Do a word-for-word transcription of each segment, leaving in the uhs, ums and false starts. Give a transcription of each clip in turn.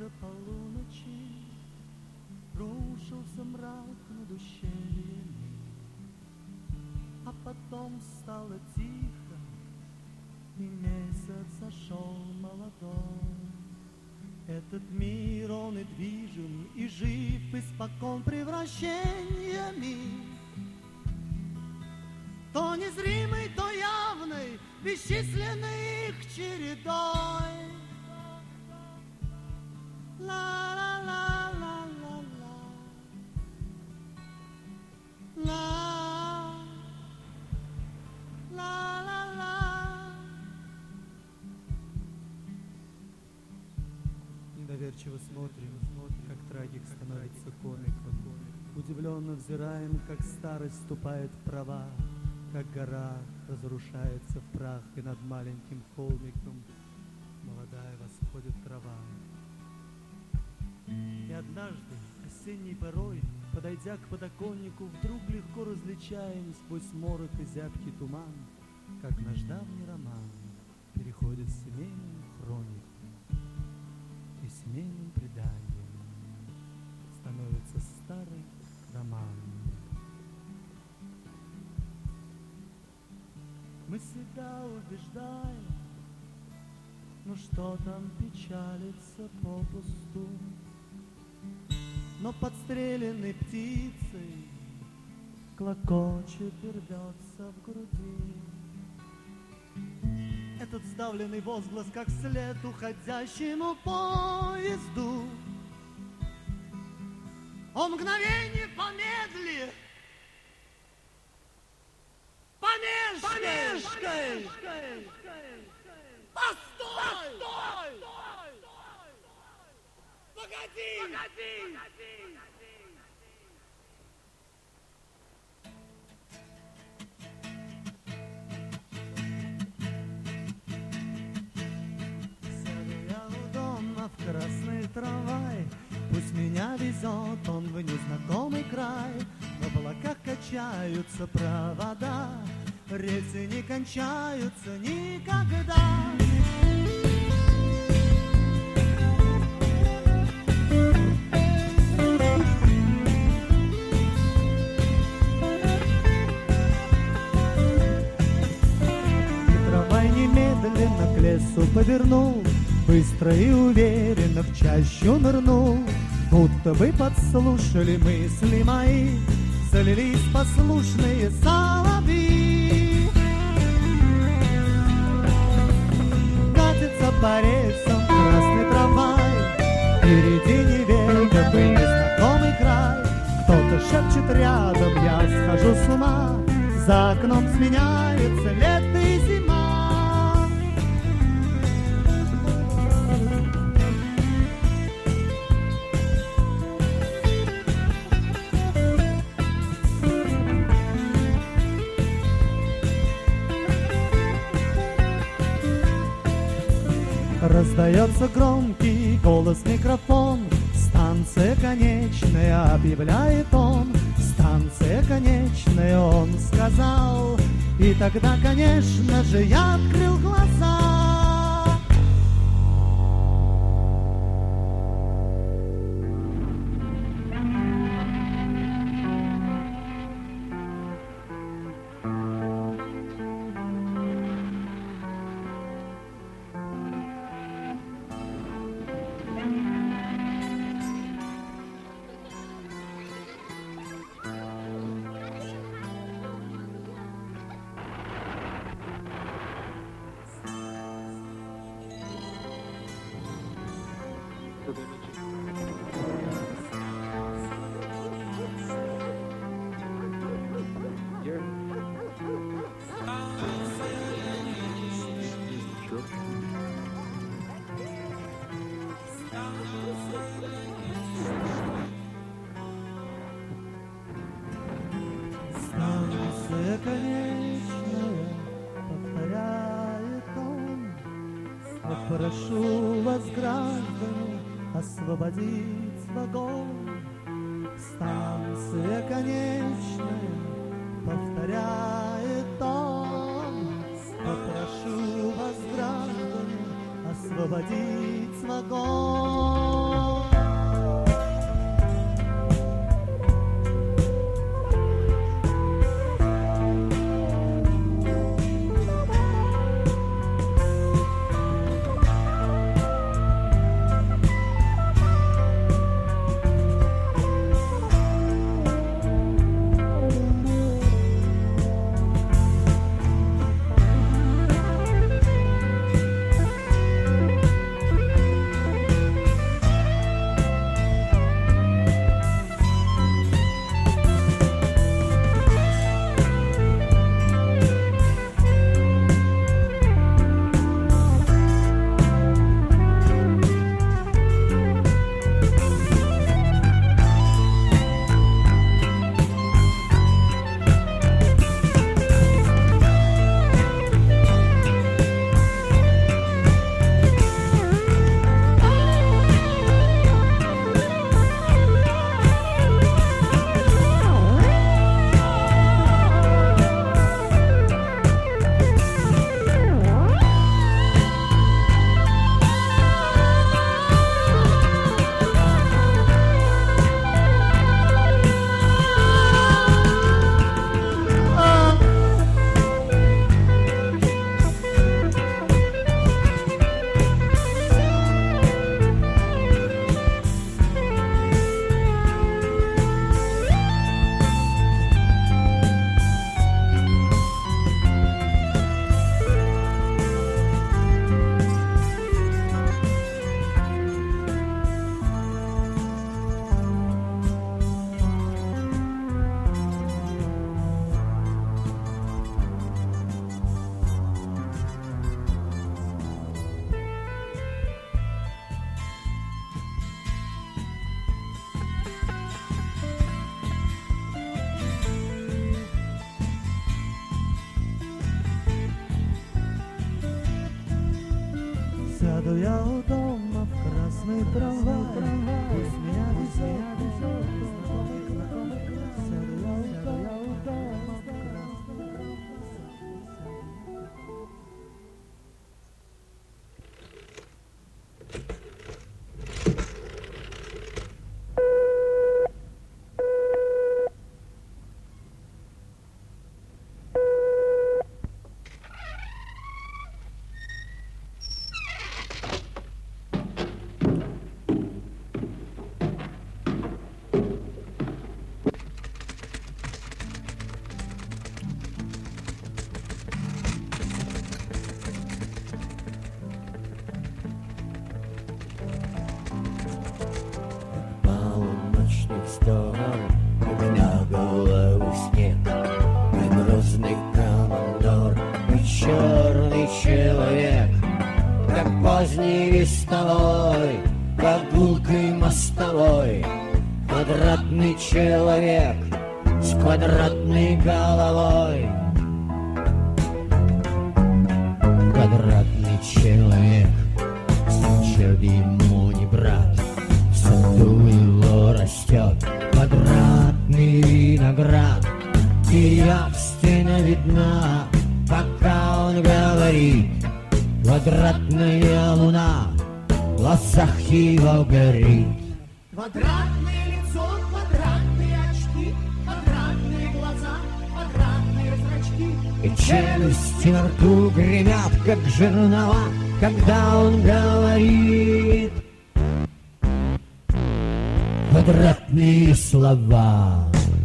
близко полуночи рушился мрак над ущельями, а потом стало тихо, и месяц сошел молодой. Этот мир, он и движим, и жив испокон превращениями, то незримый, то явный, бесчисленный их чередой. Ла-ла-ла-ла-ла-ла, ла, ла-ла-ла. Недоверчиво смотрим, как трагик становится комиком. Удивленно взираем, как старость вступает в права, как гора разрушается в прах, и над маленьким холмиком молодая восходит трава. И однажды, осенней порой, подойдя к подоконнику, вдруг легко различаем сквозь морок и зябкий туман, как наш давний роман переходит в семейную хронику, и семейным преданием становится старый роман. Мы себя убеждаем, ну что там печалиться попусту, но подстреленный птицей клокочет и рвется в груди. Этот сдавленный возглас, как след уходящему поезду. О мгновенье помедли, помешкай, постой, постой, погоди, погоди. Сяду я у дома в красный трамвай, пусть меня везет он в незнакомый край. В облаках качаются провода, рельсы не кончаются никогда. И трамвай немедленно к лесу повернул, быстро и уверенно в чащу нырнул. Будто бы подслушали мысли мои, залились послушные соловьи. Катится по рельсам красный трамвай, впереди неведомый незнакомый край. Кто-то шепчет рядом, я схожу с ума, за окном сменяется лето и зима. Раздается громкий голос микрофон, станция конечная, объявляет он. Станция конечная, он сказал, и тогда, конечно же, я открыл глаза. Станция конечная, повторяет он. Попрошу вас, граждане, освободить вагон. Станция конечная, повторяет он. Попрошу вас, граждане, освободить вагон. Сяду я у дома в красный трамвай, пусть меня везет знакомый край. Сяду я у дома в красный трамвай. У меня голову снег, и грозный командор, и черный человек, как поздний вестовой, под гулкой мостовой. Квадратный человек с квадратной головой. Квадратный человек, сучок ему не брат, в саду его растет квадратный виноград, и явственно видна, пока он говорит, квадратная луна в глазах его горит. Квадратное лицо, квадратные очки, квадратные глаза, квадратные зрачки. И челюсти во рту гремят, как жернова, когда он говорит квадратные слова.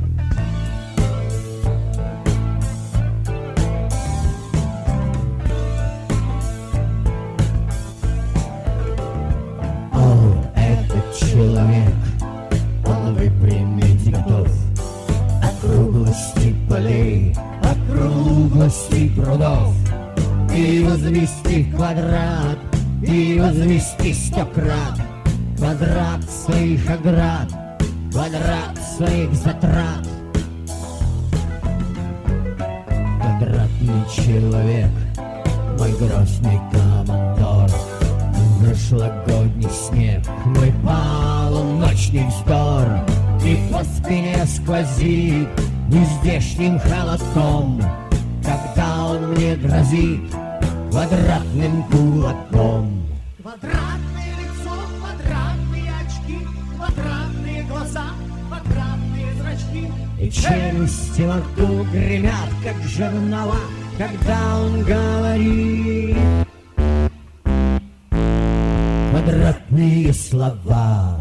О, этот человек, он выпрямить готов округлости полей, округлости прудов, и возвести квадрат, и возвести сто крат. Квадрат своих оград, квадрат своих затрат. Квадратный человек, мой грозный командор, прошлогодний снег, мой полуночный вздор, и по спине сквозит нездешним холодком, когда он мне грозит квадратным кулаком. Квадратное лицо, квадратные очки, квадратные глаза, квадратные зрачки. И челюсти во рту гремят, как жернова, когда он говорит квадратные слова.